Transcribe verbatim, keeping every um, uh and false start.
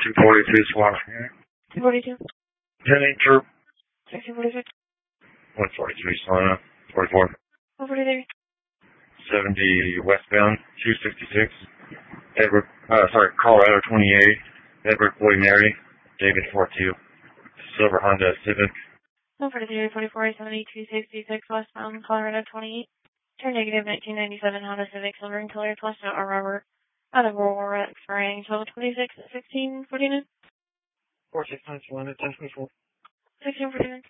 two forty-three SWAT. two forty-two. ten eight Troop. sixteen forty-six. one forty-three Solana. forty-four. one forty-three. seventy westbound. two sixty-six. Edward, uh, sorry, Colorado twenty-eight. Edward Boy Mary. David forty-two. Silver Honda Civic. one forty-three, forty-four, seventy, two sixty-six westbound, Colorado twenty-eight. Turn negative nineteen ninety-seven Honda Civic, silver and colored, plus no or rubber. Out of Aurora, expiring twelve twenty-six, sixteen forty-nine. four six nine Solana, ten twenty-four. sixteen forty-nine.